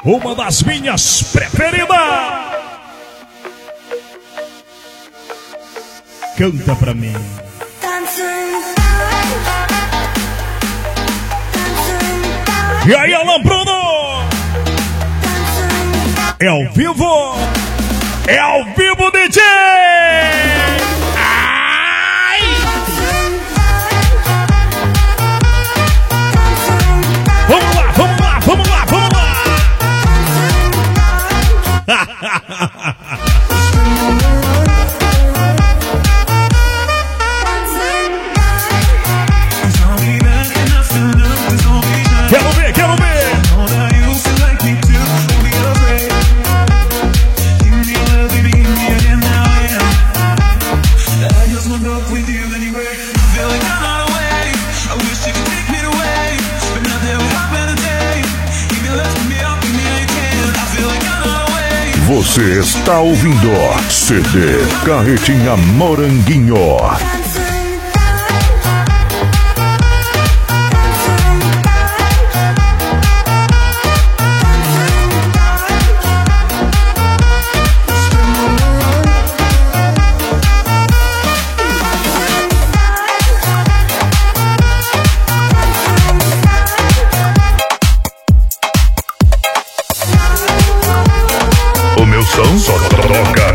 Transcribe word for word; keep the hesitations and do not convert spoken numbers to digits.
uma das minhas preferidas. Canta pra mim. E aí, Alan Bruno? É ao vivo? É ao vivo, D J! Ai! Vamos lá, vamos lá, vamos lá, vamos lá! Quero ver, quero ver! Você está ouvindo C D Carretinha Moranguinho. O meu som só toca